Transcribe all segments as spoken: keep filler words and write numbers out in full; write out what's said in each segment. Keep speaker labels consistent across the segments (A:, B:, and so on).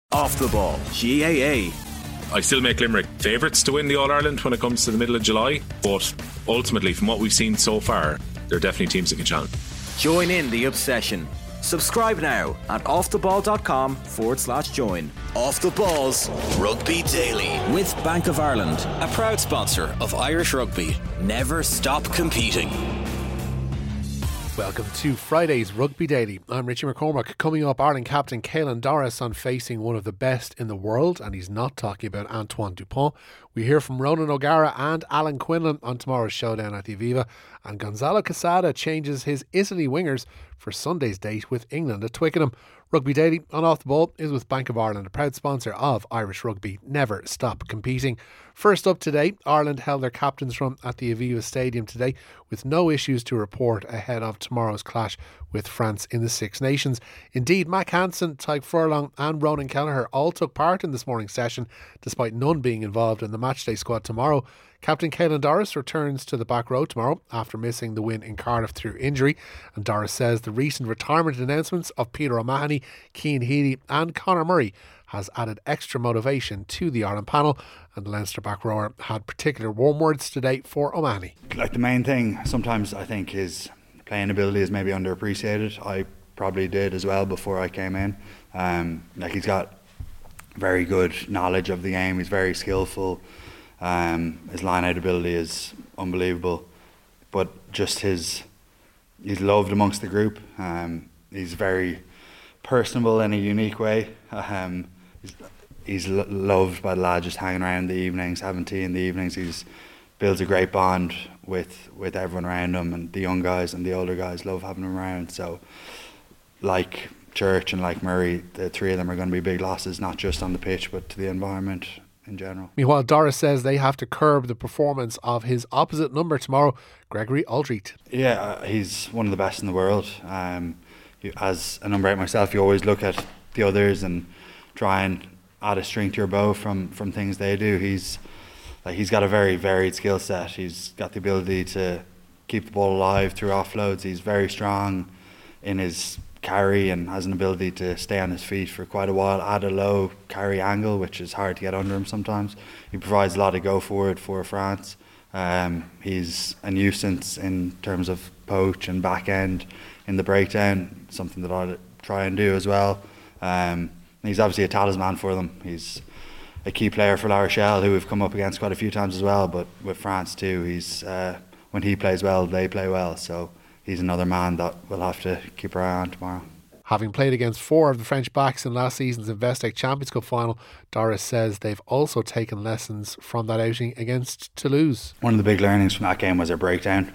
A: Off the Ball, G A A.
B: I still make Limerick favourites to win the All-Ireland when it comes to the middle of July, but ultimately, from what we've seen so far, there are definitely teams that can challenge.
A: Join in the obsession. Subscribe now at offtheball.com forward slash join. Off the Ball's Rugby Daily with Bank of Ireland, a proud sponsor of Irish rugby. Never stop competing.
C: Welcome to Friday's Rugby Daily. I'm Richie McCormack. Coming up, Ireland captain Caelan Doris on facing one of the best in the world, and he's not talking about Antoine Dupont. We hear from Ronan O'Gara and Alan Quinlan on tomorrow's showdown at the Aviva, and Gonzalo Quesada changes his Italy wingers for Sunday's date with England at Twickenham. Rugby Daily on Off the Ball is with Bank of Ireland, a proud sponsor of Irish rugby. Never stop competing. First up today, Ireland held their captain's run at the Aviva Stadium today with no issues to report ahead of tomorrow's clash with France in the Six Nations. Indeed, Mac Hansen, Tadhg Furlong and Ronan Kelleher all took part in this morning's session, despite none being involved in the matchday squad tomorrow. Captain Caelan Doris returns to the back row tomorrow after missing the win in Cardiff through injury, and Doris says the recent retirement announcements of Peter O'Mahony, Cian Healy and Conor Murray has added extra motivation to the Ireland panel, and the Leinster back rower had particular warm words today for O'Mahony.
D: Like, the main thing sometimes I think his playing ability is maybe underappreciated. I probably did as well before I came in. Um, like he's got very good knowledge of the game, he's very skillful. Um, his line-out ability is unbelievable, but just his he's loved amongst the group. Um, he's very personable in a unique way. Um, he's he's lo- loved by the lads, just hanging around in the evenings, having tea in the evenings. He's builds a great bond with with everyone around him, and the young guys and the older guys love having him around. So, like Church and like Murray, the three of them are going to be big losses, not just on the pitch but to the environment in general.
C: Meanwhile, Doris says they have to curb the performance of his opposite number tomorrow, Gregory Aldrete.
D: Yeah, uh, he's one of the best in the world. Um, you, as a number eight myself, you always look at the others and try and add a string to your bow from, from things they do. He's like he's got a very varied skill set. He's got the ability to keep the ball alive through offloads. He's very strong in his carry and has an ability to stay on his feet for quite a while at a low carry angle, which is hard to get under him sometimes. He provides a lot of go forward for France. Um, he's a nuisance in terms of poach and back end in the breakdown, something that I try and do as well. Um, he's obviously a talisman for them. He's a key player for La Rochelle, who we've come up against quite a few times as well, but with France too, he's uh, when he plays well, they play well. So he's another man that we'll have to keep our eye on tomorrow.
C: Having played against four of the French backs in last season's Investec Champions Cup final, Doris says they've also taken lessons from that outing against Toulouse.
D: One of the big learnings from that game was our breakdown.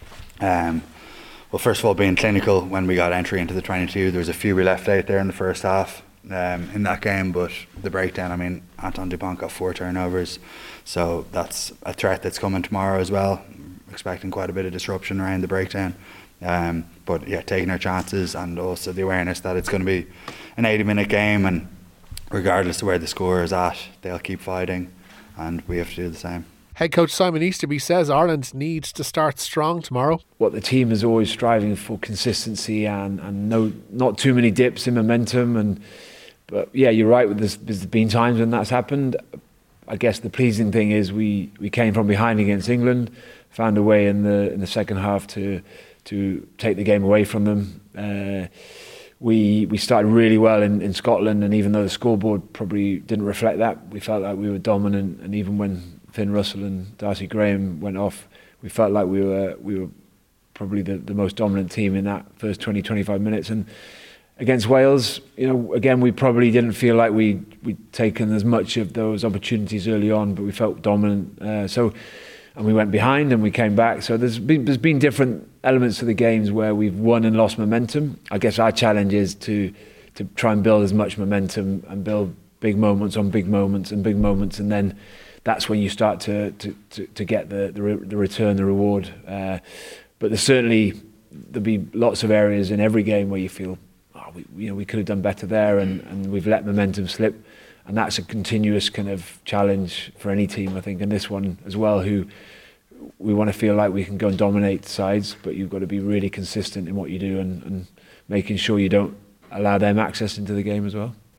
D: Um, well, first of all, being clinical when we got entry into the twenty-two, there was a few we left out there in the first half um, in that game, but the breakdown, I mean, Antoine Dupont got four turnovers, so that's a threat that's coming tomorrow as well. Expecting quite a bit of disruption around the breakdown. Um, but yeah, taking our chances, and also the awareness that it's going to be an eighty minute game, and regardless of where the score is at, they'll keep fighting, and we have to do the same.
C: Head coach Simon Easterby says Ireland needs to start strong tomorrow.
E: What the team is always striving for, consistency and, and no not too many dips in momentum. And but yeah, you're right. With this, there's been times when that's happened. I guess the pleasing thing is we, we came from behind against England, found a way in the in the second half to to take the game away from them. Uh, we we started really well in, in Scotland, and even though the scoreboard probably didn't reflect that, we felt like we were dominant. And even when Finn Russell and Darcy Graham went off, we felt like we were we were probably the, the most dominant team in that first twenty, twenty-five minutes. And against Wales, you know, again, we probably didn't feel like we we'd taken as much of those opportunities early on, but we felt dominant. Uh, so. And we went behind and we came back. So there's been there's been different elements to the games where we've won and lost momentum. I guess our challenge is to to try and build as much momentum and build big moments on big moments and big moments, and then that's when you start to to, to, to get the, the re, the return, the reward. Uh, but there's certainly there'll be lots of areas in every game where you feel, oh, we you know we could have done better there, and, and we've let momentum slip. And that's a continuous kind of challenge for any team, I think, and this one as well, who we want to feel like we can go and dominate sides, but you've got to be really consistent in what you do, and, and making sure you don't allow them access into the game as well.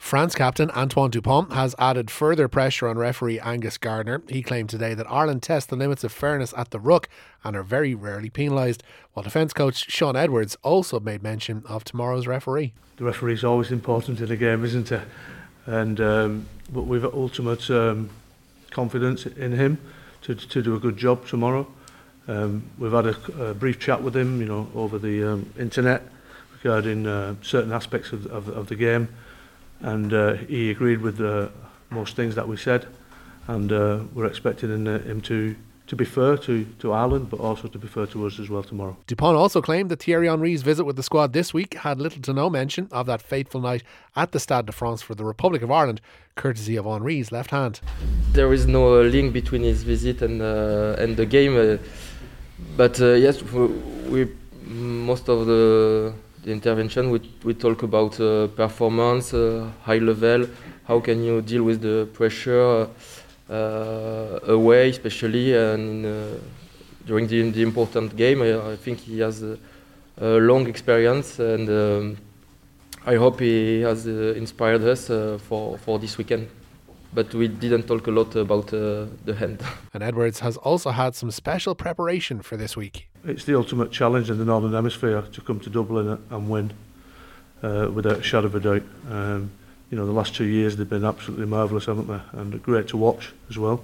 C: France captain Antoine Dupont has added further pressure on referee Angus Gardner. He claimed today that Ireland test the limits of fairness at the ruck and are very rarely penalised, while defence coach Sean Edwards also made mention of tomorrow's referee.
F: The referee is always important in a game, isn't it? And um, but we've ultimate um, confidence in him to to do a good job tomorrow. Um, we've had a, a brief chat with him, you know, over the um, internet regarding uh, certain aspects of, of, of the game, and uh, he agreed with uh, most things that we said, and uh, we're expecting in, uh, him to to be fair to, to Ireland, but also to be fair to us as well tomorrow.
C: Dupont also claimed that Thierry Henry's visit with the squad this week had little to no mention of that fateful night at the Stade de France for the Republic of Ireland, courtesy of Henry's left hand.
G: There is no link between his visit and uh, and the game, uh, but uh, yes, we most of the, the intervention we we talk about uh, performance, uh, high level. How can you deal with the pressure? Uh, Uh, away, especially, and uh, during the, the important game. I, I think he has a, a long experience, and um, I hope he has uh, inspired us uh, for, for this weekend. But we didn't talk a lot about uh, the hand.
C: And Edwards has also had some special preparation for this week.
F: It's the ultimate challenge in the Northern Hemisphere to come to Dublin and win, uh, without a shadow of a doubt. Um, You know, the last two years they've been absolutely marvellous, haven't they? And great to watch as well.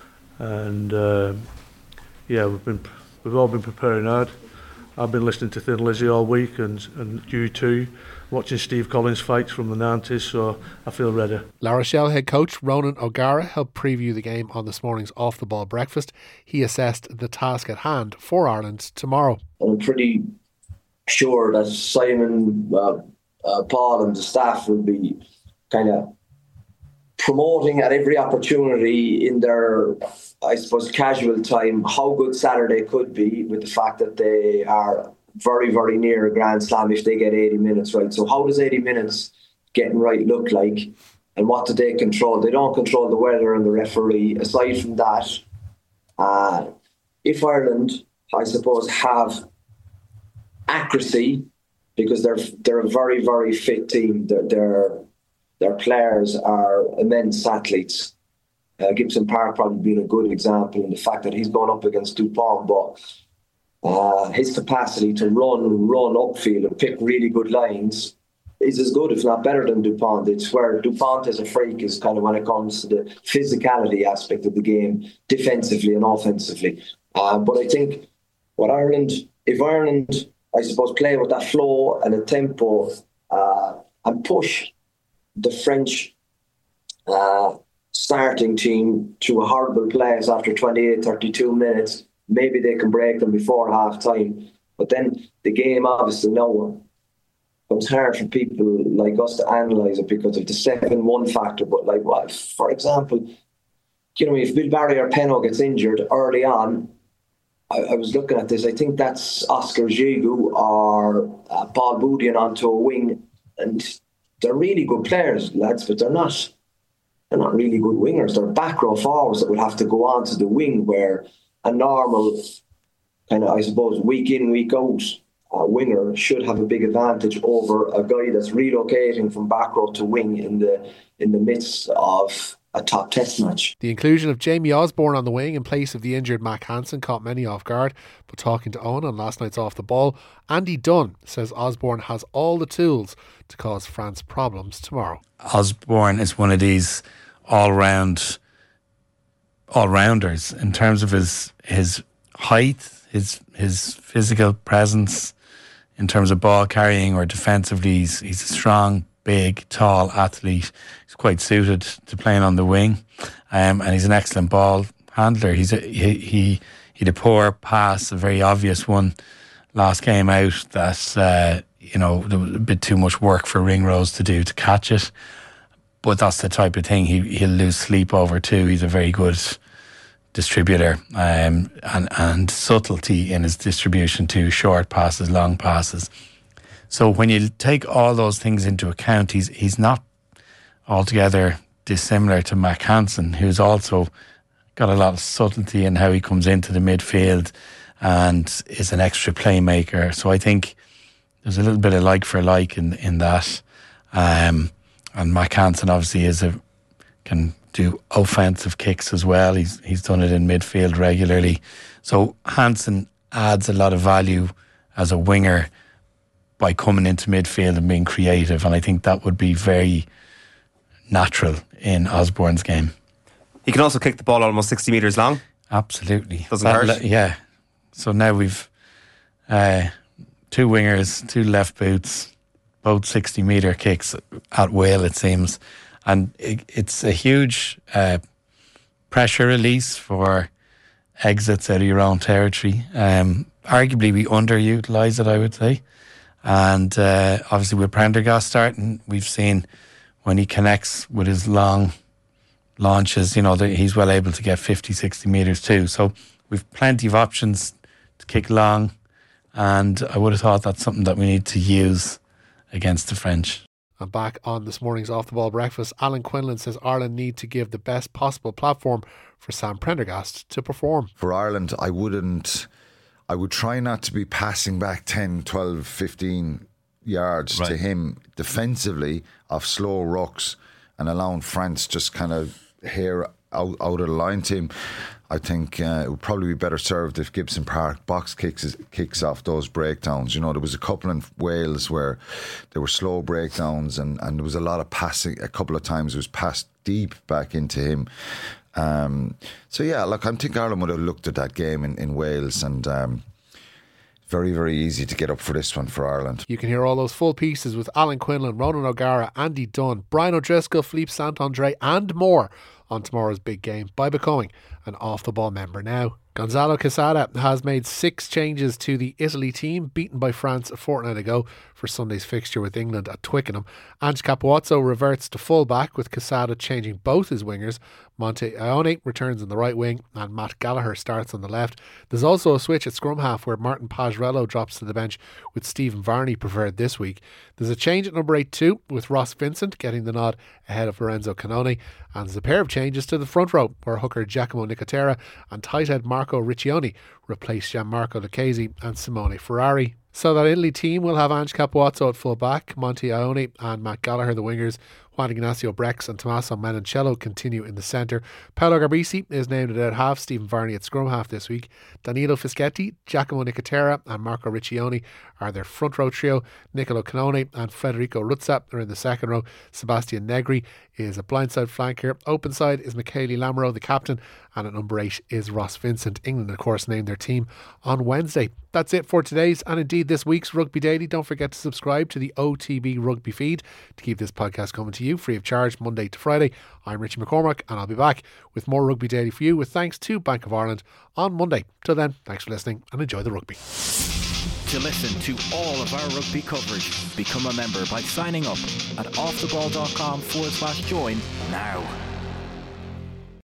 F: And uh, yeah, we've been we've all been preparing hard. I've been listening to Thin Lizzy all week, and and you too, watching Steve Collins fights from the nineties. So I feel ready.
C: La Rochelle head coach Ronan O'Gara helped preview the game on this morning's Off the Ball breakfast. He assessed the task at hand for Ireland tomorrow.
H: I'm pretty sure that Simon, uh, uh, Paul, and the staff will be kind of promoting at every opportunity in their, I suppose, casual time how good Saturday could be, with the fact that they are very, very near a Grand Slam if they get eighty minutes right. So how does eighty minutes getting right look like, and what do they control? They don't control the weather and the referee. Aside from that, uh, if Ireland, I suppose, have accuracy, because they're they're a very, very fit team. They're, they're Their players are immense athletes. Uh, Gibson Park probably being a good example in the fact that he's gone up against Dupont, but uh, his capacity to run, run upfield and pick really good lines is as good, if not better, than Dupont. It's where Dupont as a freak is kind of when it comes to the physicality aspect of the game, defensively and offensively. Uh, but I think what Ireland, if Ireland, I suppose, play with that flow and a tempo uh, and push the French uh, starting team to a horrible place after twenty-eight, thirty-two minutes, maybe they can break them before half time. But then the game, obviously, now it's hard for people like us to analyse it because of the seven one factor. But, like, well, for example, you know, if Bill Barry or Penno gets injured early on, I, I was looking at this, I think that's Oscar Giroux or uh, Paul Boudin onto a wing, and they're really good players, lads, but they're not they're not really good wingers. They're back row forwards that would have to go on to the wing, where a normal kind of, I suppose, week in, week out uh, winger should have a big advantage over a guy that's relocating from back row to wing in the in the midst of a top test match.
C: The inclusion of Jamie Osborne on the wing in place of the injured Mac Hansen caught many off guard, but talking to Owen on last night's Off the Ball, Andy Dunn says Osborne has all the tools to cause France problems tomorrow.
I: Osborne is one of these all-round all-rounders in terms of his his height, his his physical presence, in terms of ball carrying or defensively. He's, he's a strong, big, tall athlete. He's quite suited to playing on the wing, um, and he's an excellent ball handler. He's a, he he he had a poor pass, a very obvious one last game out that uh, you know there was a bit too much work for Ringrose to do to catch it. But that's the type of thing he he'll lose sleep over too. He's a very good distributor, um, and and subtlety in his distribution too. Short passes, long passes. So when you take all those things into account, he's he's not altogether dissimilar to Mac Hansen, who's also got a lot of subtlety in how he comes into the midfield and is an extra playmaker. So I think there's a little bit of like for like in in that. Um, and Mac Hansen obviously is a can do offensive kicks as well. He's he's done it in midfield regularly. So Hansen adds a lot of value as a winger by coming into midfield and being creative, and I think that would be very natural in Osborne's game.
J: He can also kick the ball almost sixty metres long.
I: Absolutely.
J: Doesn't
I: that,
J: hurt.
I: Yeah. So now we've uh, two wingers, two left boots, both sixty metre kicks at will, it seems. And it, it's a huge uh, pressure release for exits out of your own territory. Um, arguably, we underutilise it, I would say. And uh, obviously, with Prendergast starting, we've seen when he connects with his long launches, you know, that he's well able to get fifty, sixty metres too. So we've plenty of options to kick long. And I would have thought that's something that we need to use against the French.
C: And back on this morning's Off the Ball Breakfast, Alan Quinlan says Ireland need to give the best possible platform for Sam Prendergast to perform.
K: For Ireland, I wouldn't, I would try not to be passing back ten, twelve, fifteen yards right. to him defensively off slow rucks and allowing France just kind of hair out, out of the line to him. I think uh, it would probably be better served if Gibson Park box kicks kicks off those breakdowns. You know, there was a couple in Wales where there were slow breakdowns and, and there was a lot of passing. A couple of times it was passed deep back into him. Um, so yeah, look, I think Ireland would have looked at that game in, in Wales and um, very, very easy to get up for this one for Ireland.
C: You can hear all those full pieces with Alan Quinlan, Ronan O'Gara, Andy Dunn, Brian O'Driscoll, Philippe Saint-André and more on tomorrow's big game by becoming an Off the Ball member now. Gonzalo Quesada has made six changes to the Italy team, beaten by France a fortnight ago for Sunday's fixture with England at Twickenham. Ange Capuozzo reverts to full back, with Quesada changing both his wingers. Monte Ione returns on the right wing and Matt Gallagher starts on the left. There's also a switch at scrum half where Martin Pajarello drops to the bench with Stephen Varney preferred this week. There's a change at number eight too, with Ross Vincent getting the nod ahead of Lorenzo Cannone, and there's a pair of changes to the front row where hooker Giacomo Nicotera and tight head Marco Riccioni replace Gianmarco Lucchesi and Simone Ferrari. So that Italy team will have Ange Capuozzo at full back, Monte Ione and Matt Gallagher the wingers, Juan Ignacio Brex and Tommaso Menoncello continue in the centre. Paolo Garbisi is named at out half, Stephen Varney at scrum half this week. Danilo Fischetti, Giacomo Nicotera and Marco Riccioni are their front row trio. Nicolo Cannone and Federico Ruzza are in the second row. Sebastian Negri is a blindside flanker. Open side is Michele Lamaro, the captain, and at number eight is Ross Vincent. England, of course, named their team on Wednesday. That's it for today's and indeed this week's Rugby Daily. Don't forget to subscribe to the O T B Rugby feed to keep this podcast coming to you free of charge Monday to Friday. I'm Richie McCormack and I'll be back with more Rugby Daily for you with thanks to Bank of Ireland on Monday. Till then, thanks for listening and enjoy the rugby.
A: To listen to all of our rugby coverage, become a member by signing up at offtheball.com forward slash join now.